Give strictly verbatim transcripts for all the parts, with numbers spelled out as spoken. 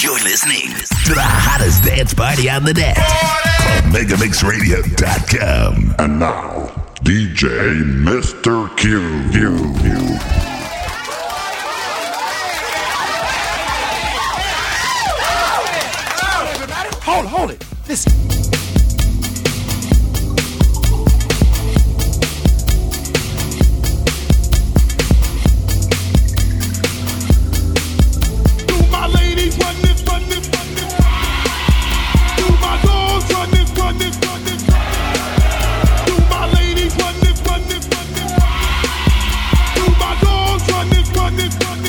You're listening to the hottest dance party on the net. Club Mega Mix Radio dot com. And now, D J Mister Q. Q. Q. Hold it, hold it. Listen. Do my ladies run this, run this, run this? Do my dogs run this, run this, run this? Do my ladies run this, run this, run this? Do my dogs run this, run this, run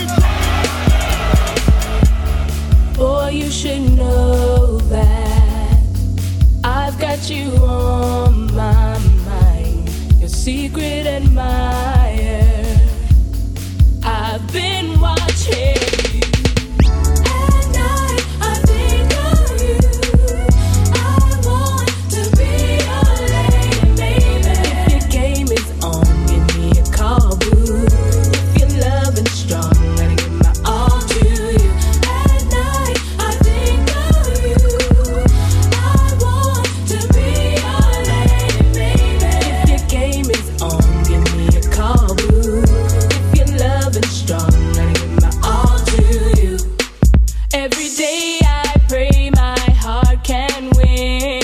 this? Boy, you should know that I've got you on my mind, your secret admirer. I've been watching you. At night, I think of you. I want to be your lady, baby. If your game is on, give me a call, boo. If you're loving strong, gotta give my all to you. At night, I think of you. I want to be your lady, baby. If your game is on, give me a call, boo. If you're loving strong, gotta give my all to you. Every day I pray my heart can win.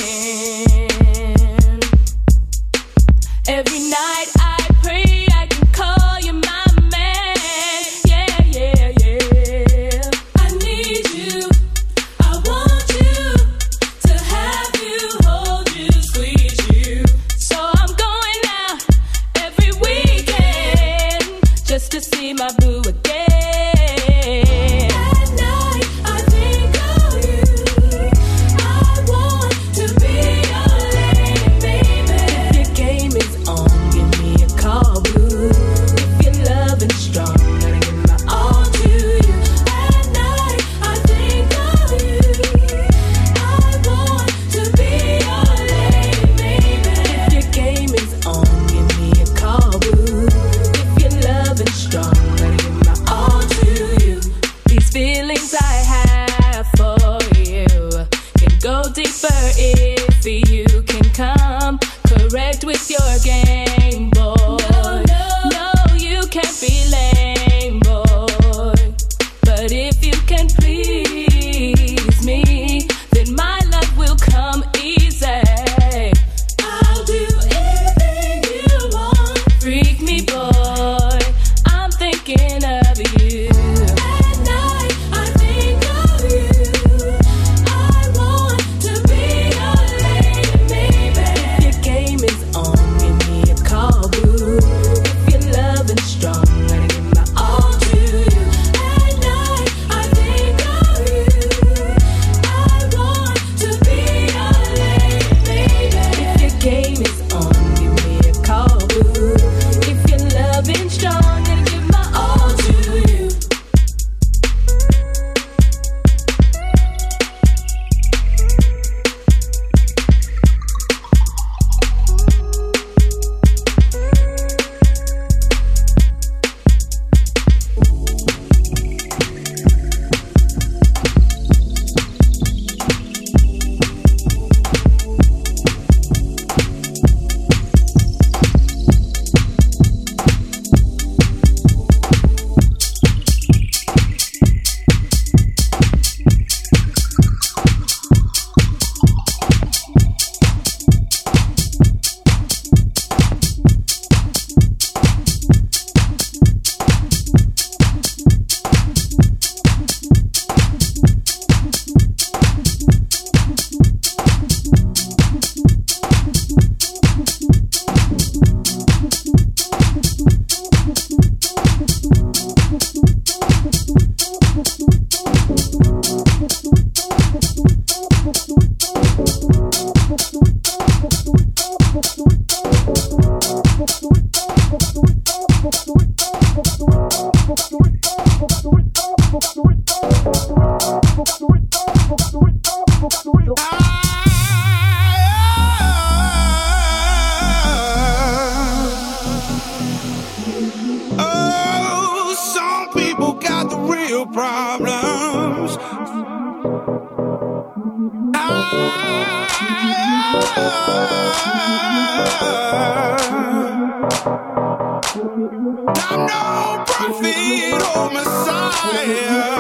Every night I pray I can call you my man. Yeah, yeah, yeah. I need you. I want you to have you, hold you, squeeze you. So I'm going out every weekend just to see my boo again. At night I think of you. I want to be your lady, baby. If your game is on, give me a call, boo. If you're loving strong, gotta give my all to you. At night I think of you. I want to be your lady, baby. If your game is on, give me a call, boo. If you're loving strong, gotta give my all to you. These feelings I have for you can go deeper if you can come correct with your game, boy. No, no, no, you can't be lame, boy. But if you can please me, then my love will come easy. I'll do anything you want. Freak me, boy. I'm thinking of you. At night, I think of you. I want to be your lady, baby. If your game is on, give me a call, boo. If you're loving strong, gotta give my all to you. At night, I think of you. I want to be your lady, baby. If your game is on, give me a call, boo. If you're loving strong, gotta give my all to you. Oh, some people got the real problems. I'm no prophet or Messiah.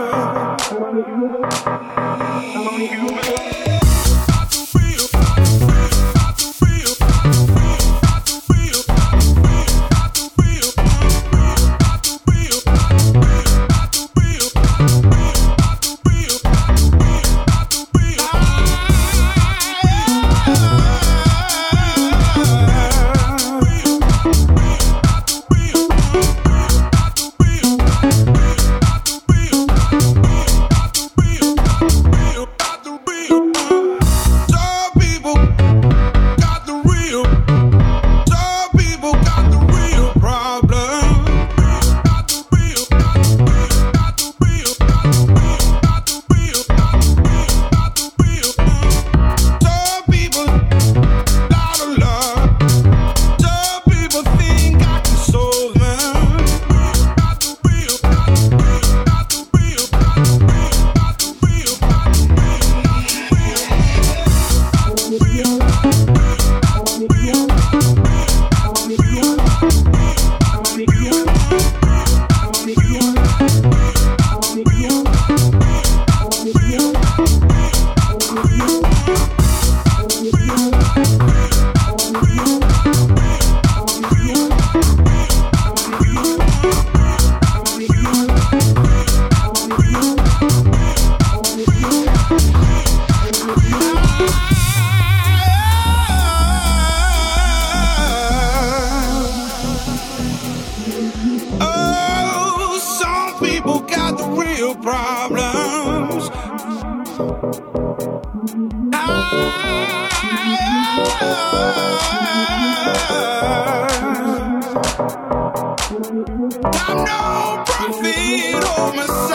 I'm no prophet or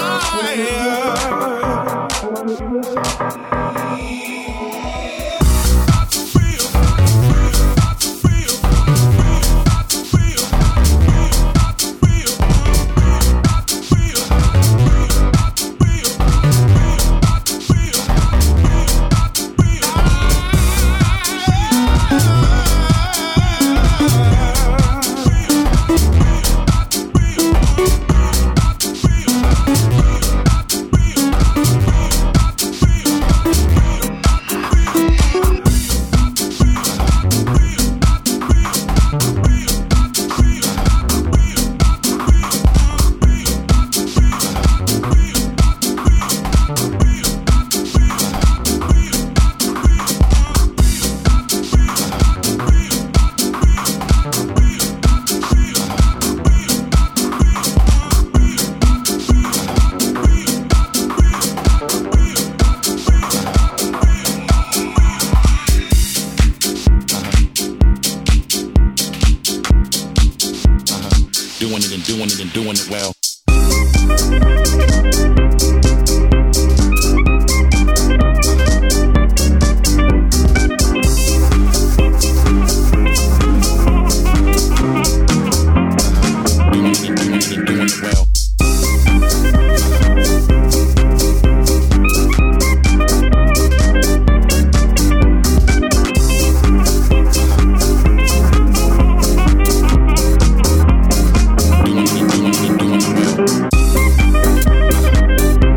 Messiah. Doing it and doing it well. Doing it, doing it well.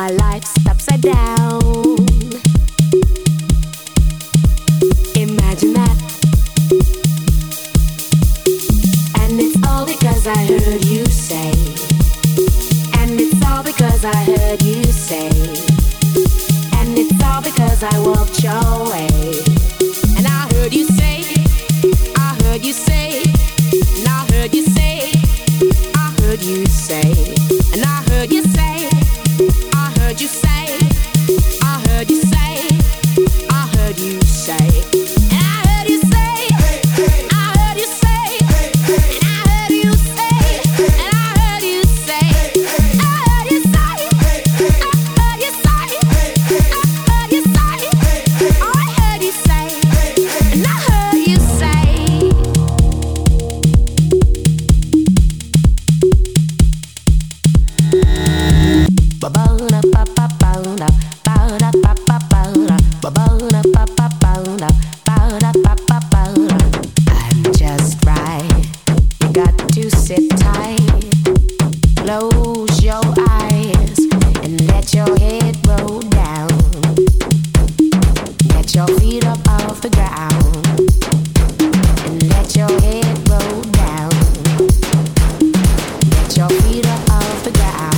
my life's upside down. Imagine that. And it's all because I heard you say. And it's all because I heard you say. And it's all because I walked your way. And I heard you say, I heard you say, and I heard you say, I heard you say, and I heard you say, I heard you say, I heard you say, I heard you say, and I heard you say, I heard you say, and I heard you say, and I heard you say, I heard you say, I heard you say, I heard you say, oh, I heard you say, and I heard you say. I'm just right. You got to sit tight. Close your eyes and let your head roll down. Get your feet up off the ground and let your head roll down. Get your feet up off the ground.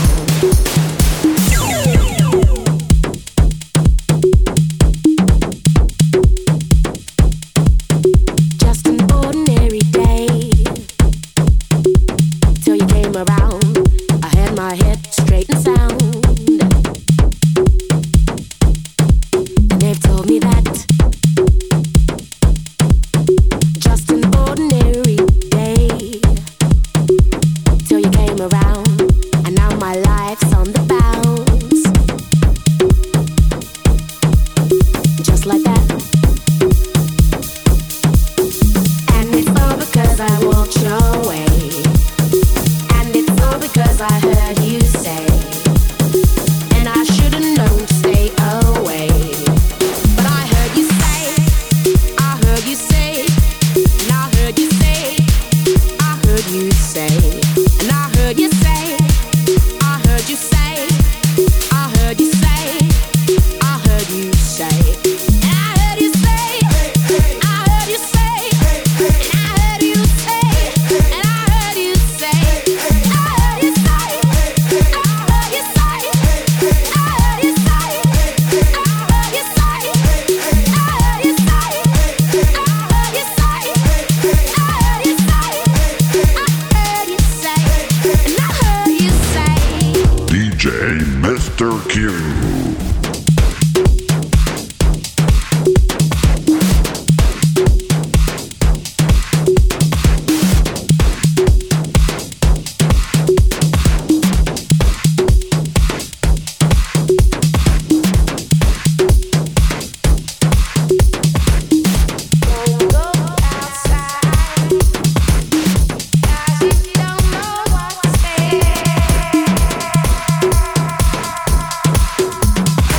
Just an ordinary day till you came around. I had my head straight and sound. And they've told me that just an ordinary day till you came around. And now my life's on the bounce. Just like that. And it's all because I walked your way. And it's all because I heard you say. And I should've known to stay away. But I heard you say, I heard you say, and I heard you say, I heard you say, and I heard you say, I heard you say, I heard you say, I heard you say, and I heard you say, I heard you say, and I heard you say, and I heard you say, I heard you say, I heard you say, I heard you say, I heard you say, I heard you say, I heard you say, I heard you say, I heard you say, I heard you say, and I heard you say. D J Mister Q. Don't go outside, 'cause you don't know what's there.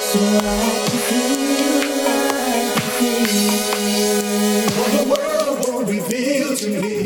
So I can feel, I can feel what the world won't reveal to me.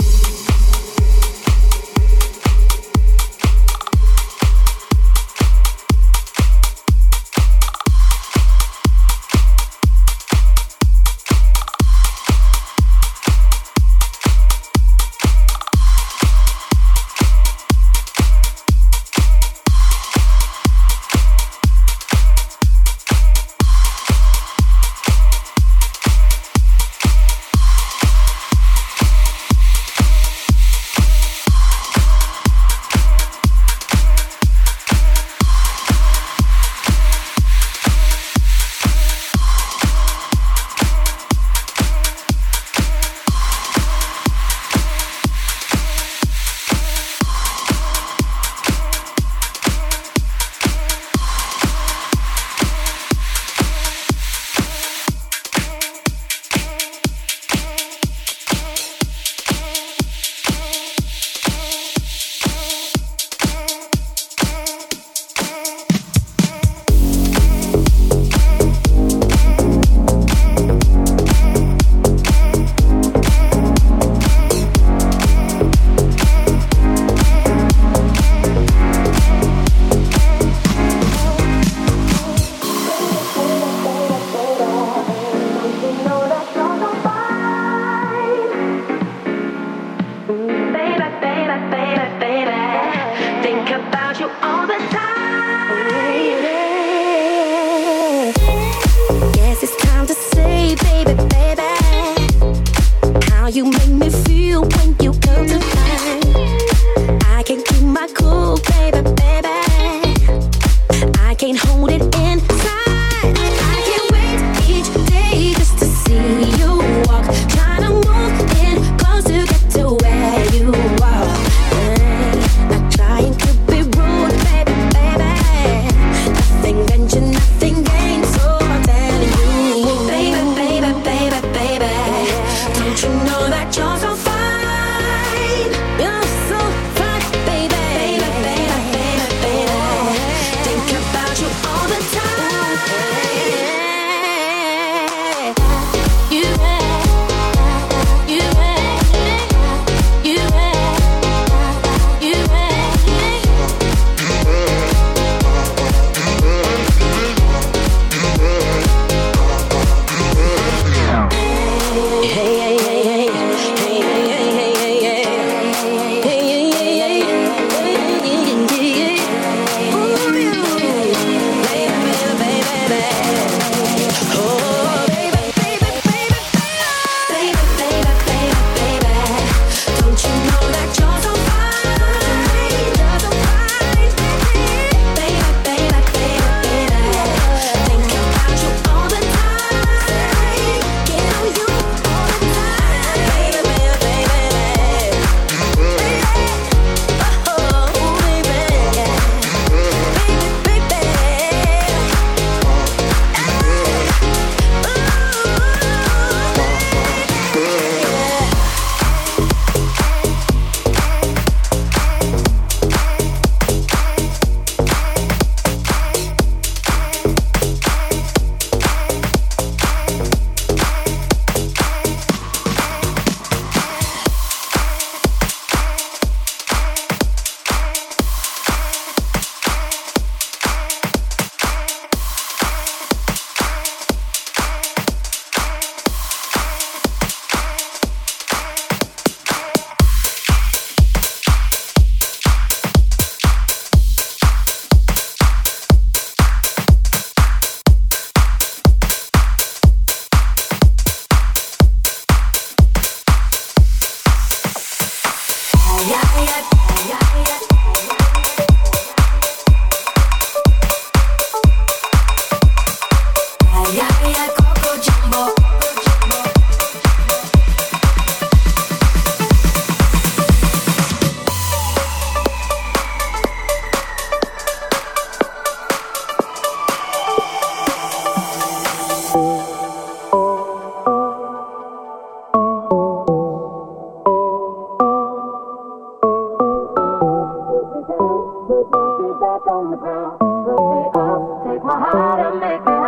back on the ground. Put me up, take my heart and make it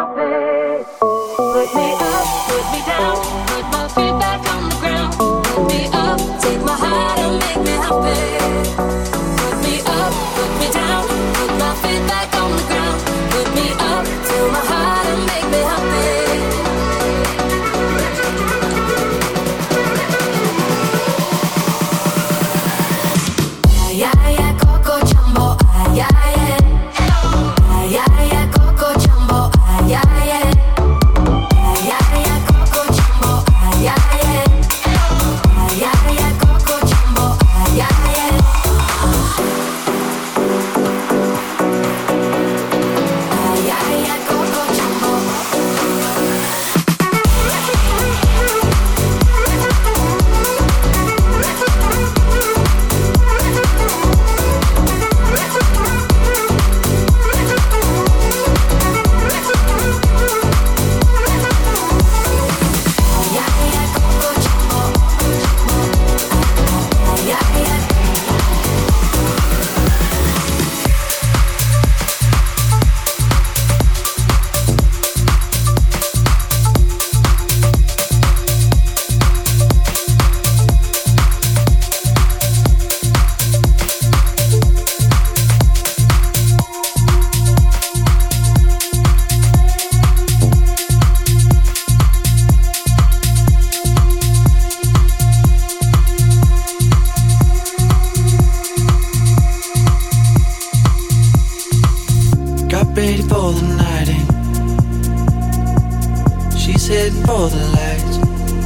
She's heading for the lights,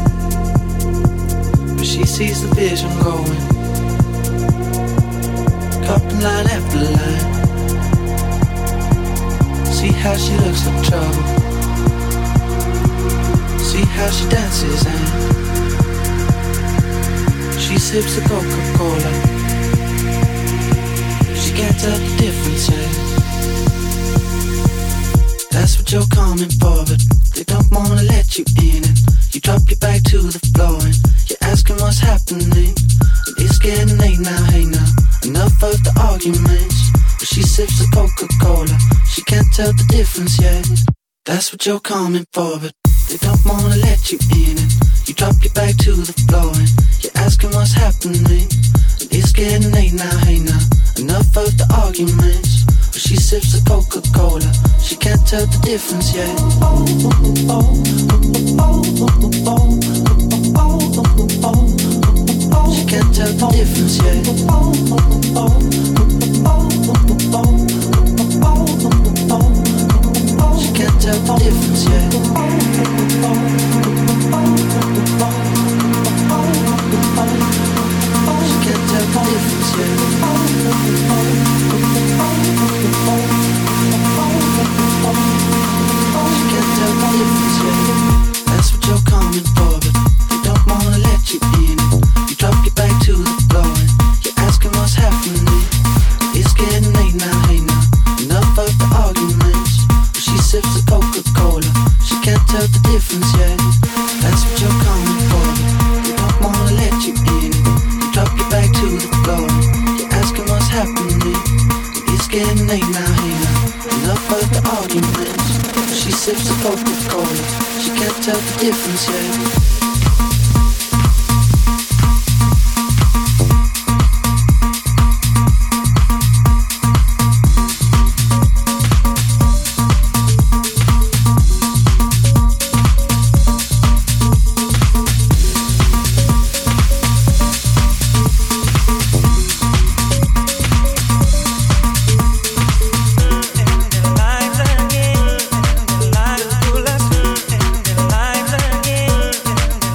but she sees the vision going, cupping line after line. See how she looks like trouble, see how she dances and she sips the Coca-Cola. She can't tell the difference, eh? That's what you're coming for, but they don't wanna let you in. And you drop your back to the floor and you're asking what's happening. And it's getting late now, hey now, enough of the arguments. But she sips the Coca-Cola, she can't tell the difference yet. That's what you're coming for, but they don't wanna let you in. And you drop your back to the floor and you're asking what's happening. And it's getting late now, hey now, enough of the arguments. But she sips the Coca-Cola, she can't tell the difference yet. She can't tell the difference yet. She can't tell the difference yet. She can't tell the difference yet. She can't tell the difference yet. That's what you're coming for, but they don't wanna let you in. You drop your back to the floor and you're asking what's happening. It's getting late now, hey now, enough of the arguments. But she sips the Coca-Cola, she can't tell the difference yet. That's what you're coming for, but they don't wanna let you in. You drop your back to the floor and you're asking what's happening. It's getting late now, hey now, enough of the arguments. She sips the Coca-Cola, she can't tell the difference yet. Lives again, lives again.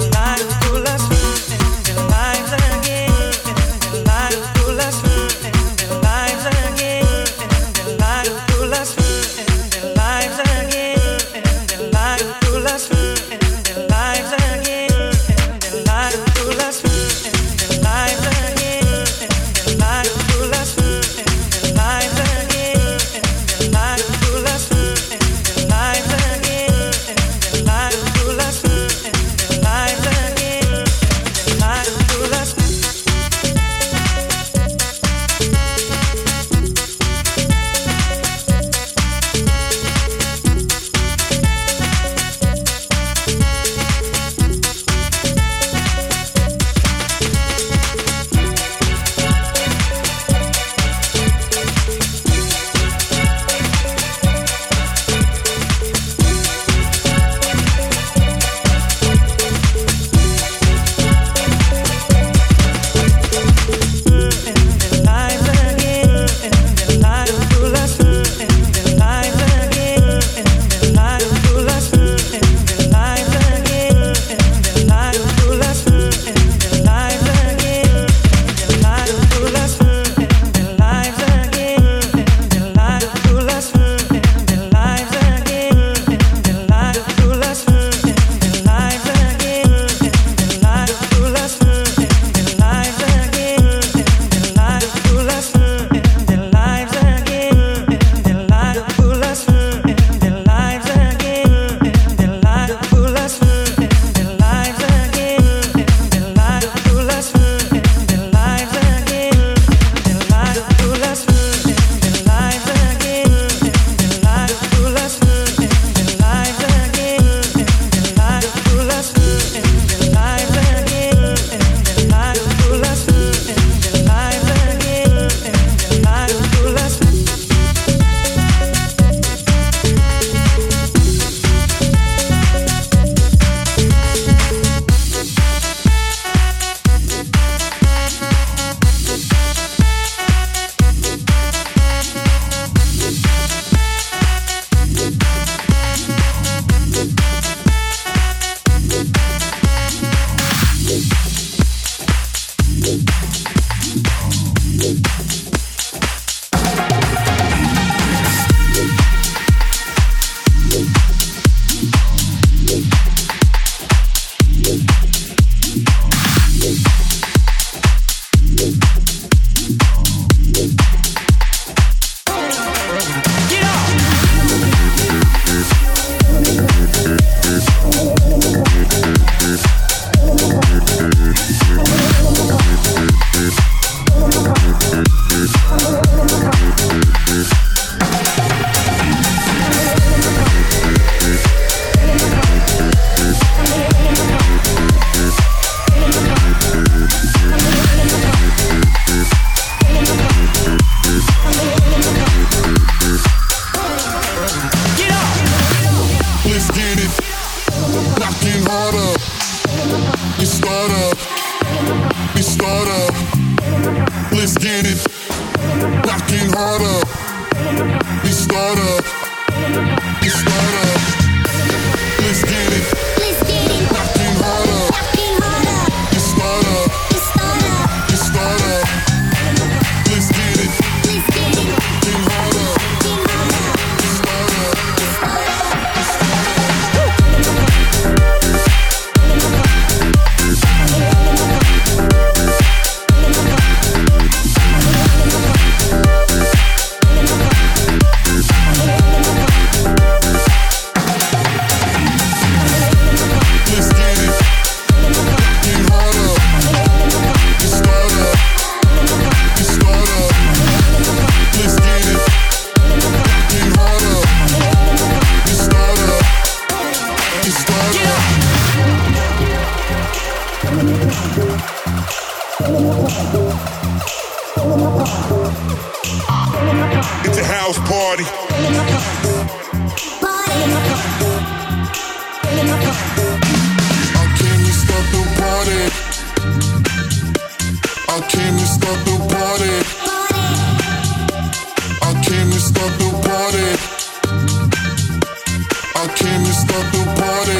harder. You start up. You start up. Let's get it. Knocking harder. You start up. You start up. Let's get it. Let's get it. Knocking harder. Knocking harder. You start up. You start up. You start up. Let's get it. Let's get it. Knocking harder. Knocking harder. You start up. You start up. Let's get it. Knocking harder. You start up. You start up. Let's get it. Knocking harder. You start up. You start up. It's a house party. How can we start the party? How can we start the party? How can we start the party? How can we start the party?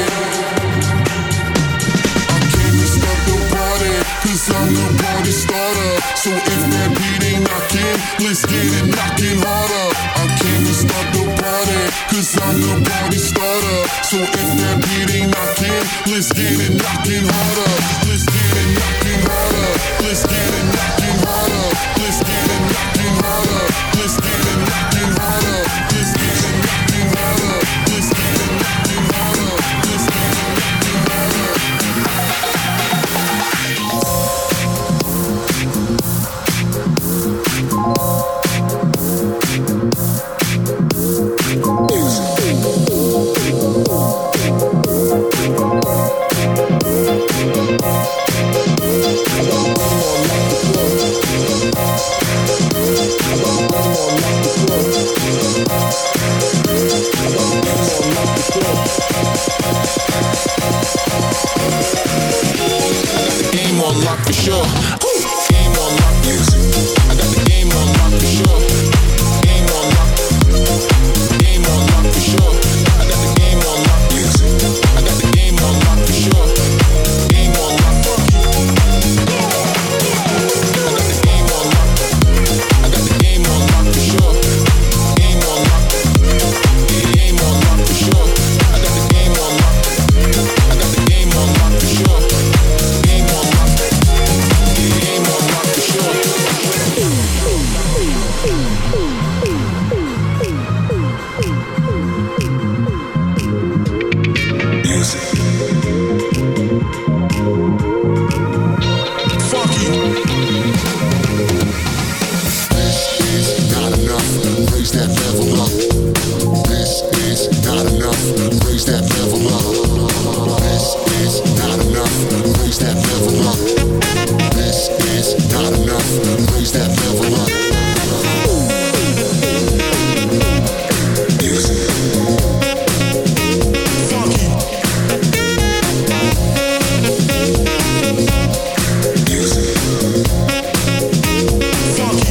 How can we start the party? Cause I'm the party starter. So if that beat ain't knocking, let's get it knocking harder. How can we start the party? Cause I'm the party starter. So if that beat ain't knocking, let's get it knocking harder. Let's get it knocking harder. Let's get it knocking harder. Let's get it knocking harder. Let's get it knocking harder. Let's get it knocking harder. Let's get it knocking harder. Let's get it knocking harder. Game on lock for sure. Game on lock music. I got the game on lock for sure. Game on lock. Game on lock for sure. I got the game on lock music. I got the game on lock for sure. Game on lock. I got the game on lock. I got the game on lock for sure. Game on lock. Game on lock for sure. I got the game on lock. I got the game on lock for sure. Game on lock. Game on lock for sure. Music. Funky. This is not enough. Raise that level up. This is not enough. Raise that level up. This is not enough. Raise that level up. This is not enough. Raise that level up. Music. Funky. Music. Funky.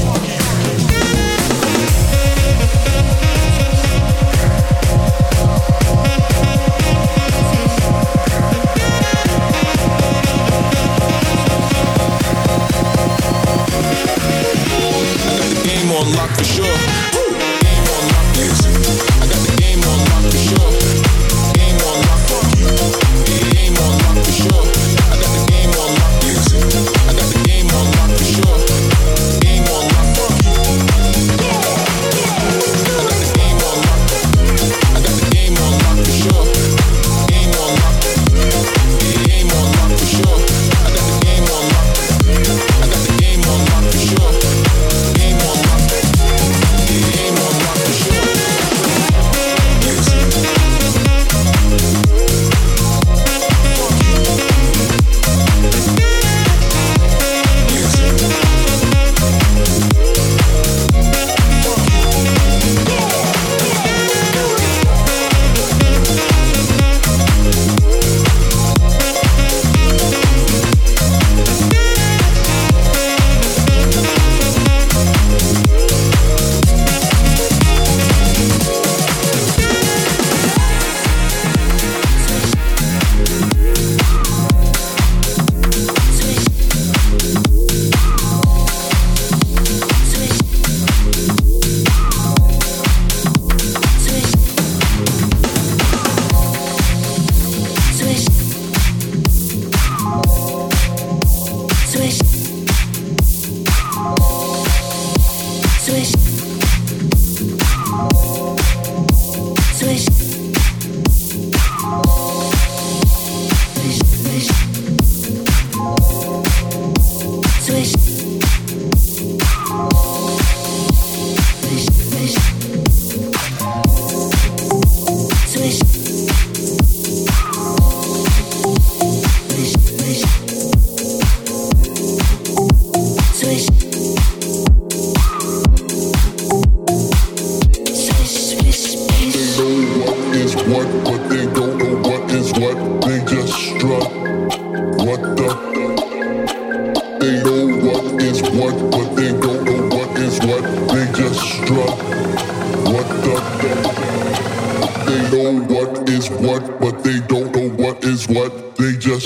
what, but they don't know what is what. They just strut. What the? They know what is what, but they don't know what is what. They just strut. What the? They know what is what, but they don't know what is what. They just.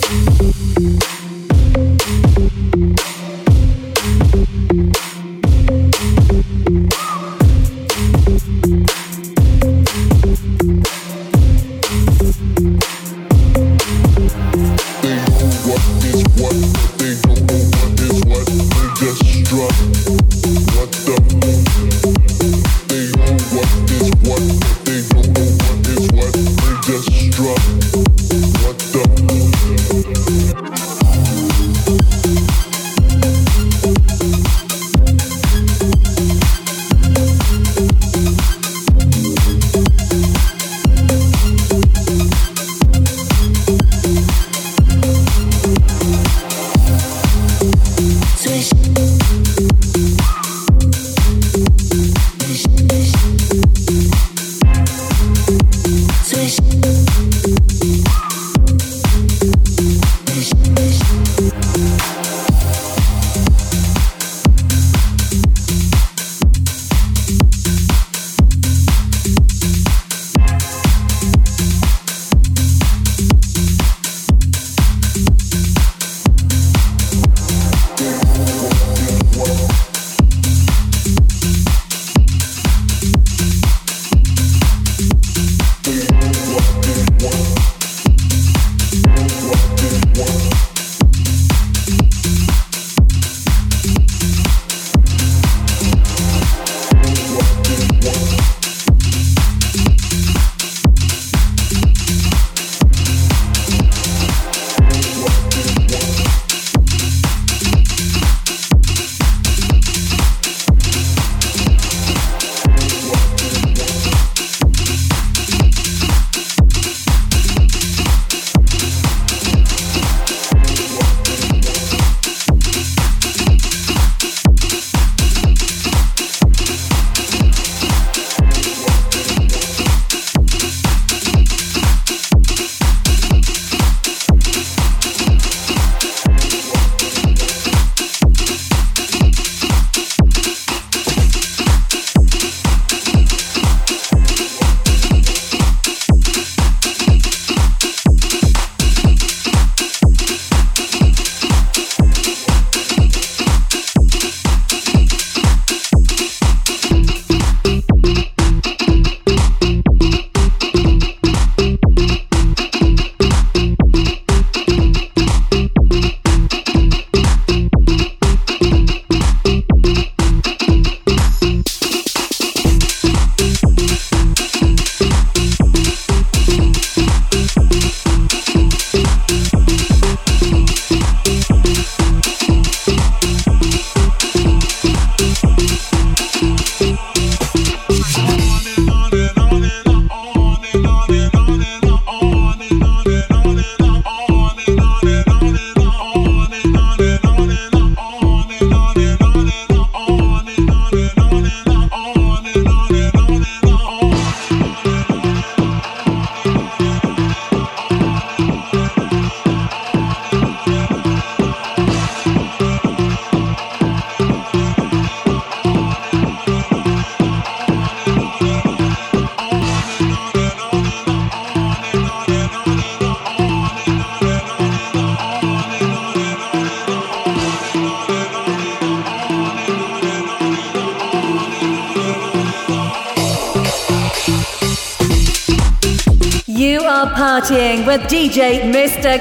You are partying with D J Mister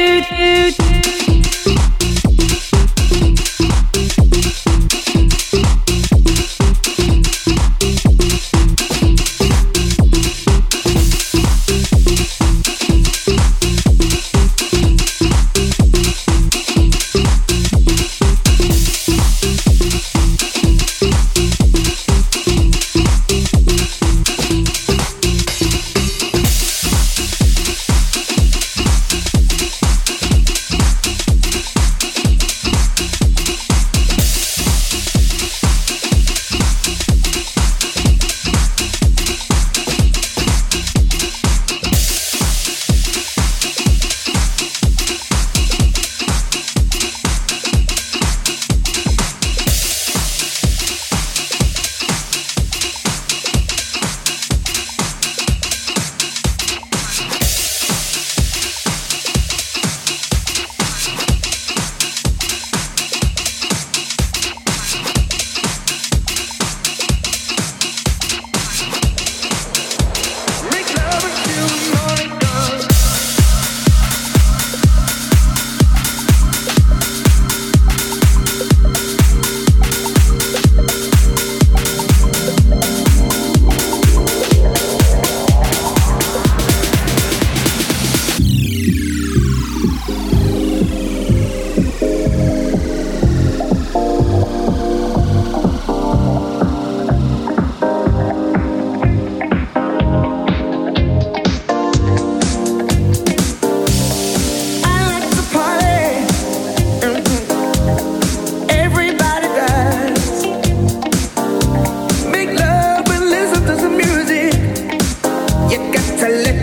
Q.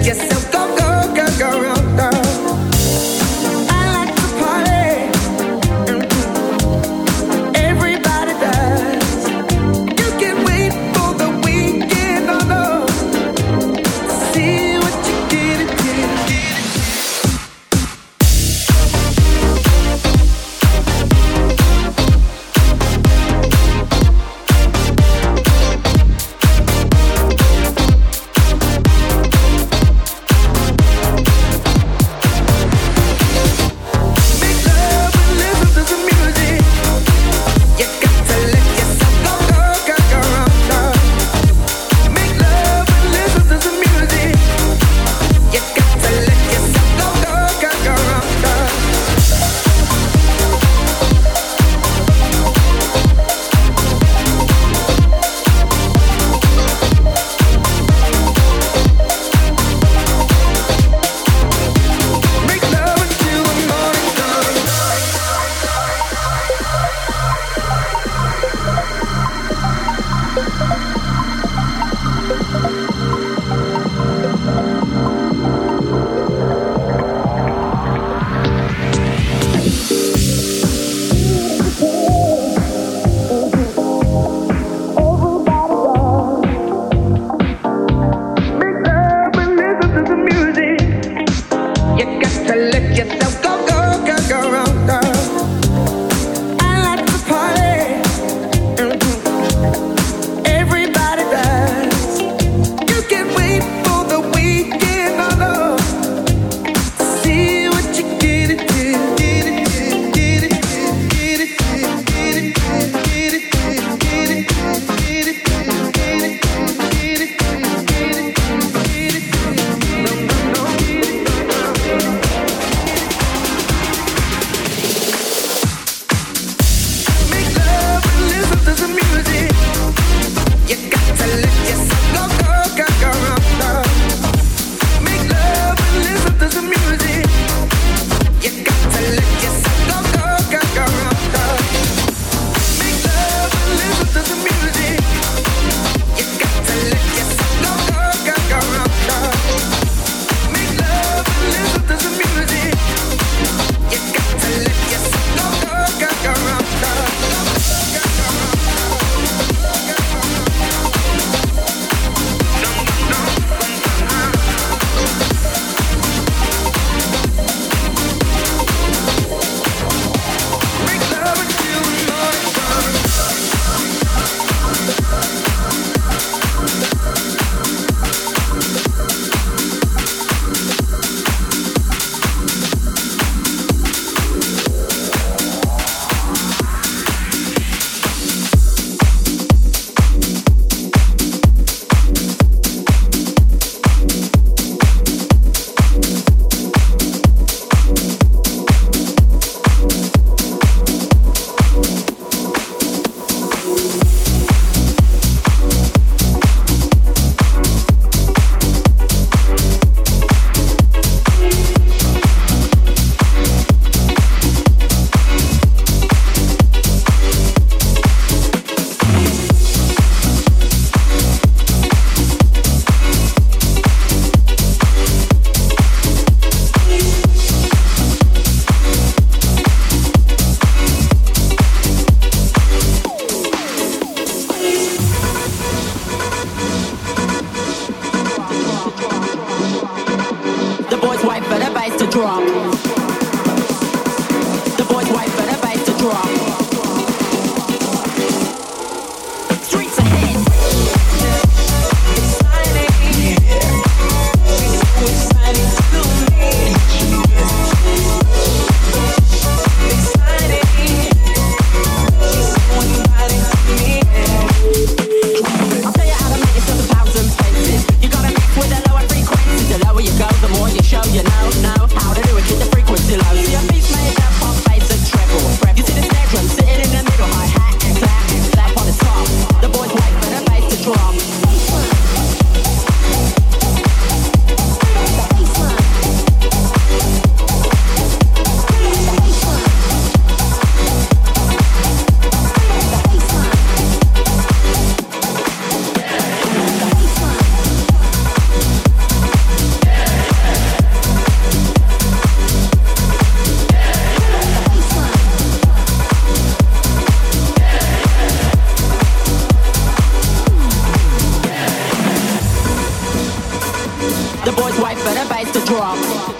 yourself go, go, go, go, go, go. I like to party. Mm-hmm. Everybody does. You can wait for the weekend, oh no. See what you get it, get it, get it. The lower you go, the more you show you know, know how to do it. Keep the The boys wait for the bass to drop.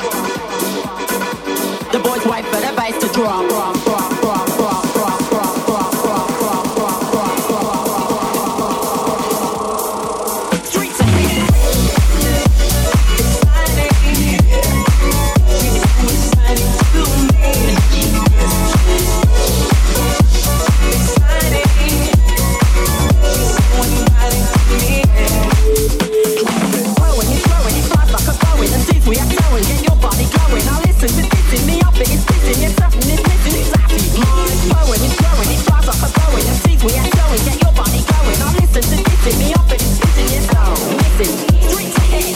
The boys wait for the bass to drop. Drop, drop, drop, drop, drop, drop, drop, drop, drop, drop, drop, drop. Streets ahead. We are going, get your body going. Now listen to this, in me up, it's pissing, it's something, it's missing, it's happy. It's flowing, it's growing, it flies like a blowing. The seeds we are sowing, get your body going. Now listen to this, in me up, it's pissing, it's something, missing. Streets ahead.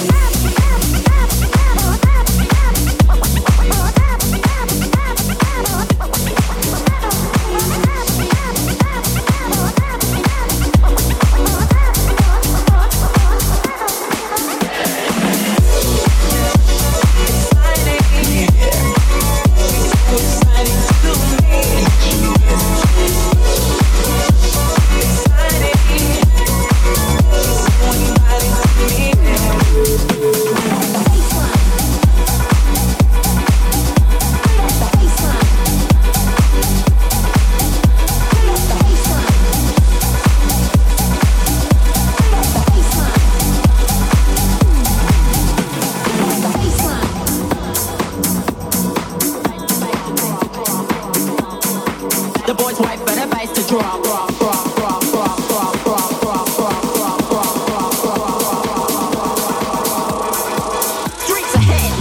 The boys wait for the bass to drop, drop, drop, drop, drop, drop, drop, drop, drop, drop, drop, drop, drop. Streets ahead.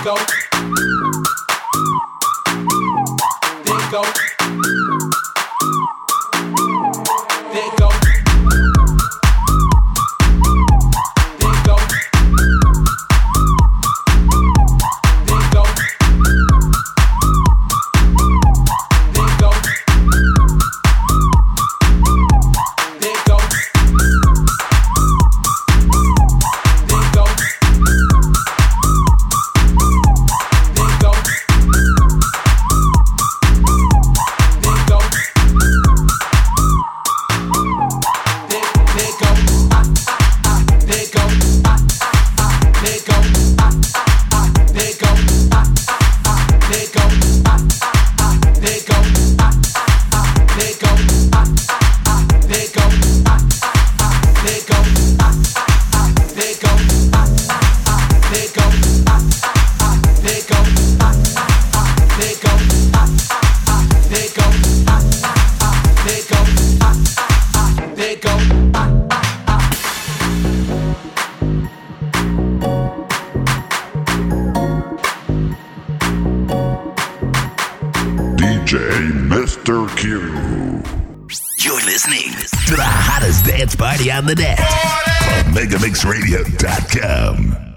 go. There you go. There you go. There you go. There you go. There you go. There you go. D J Mister Q. You're listening to the hottest dance party on the net. From Mega Mix Radio dot com.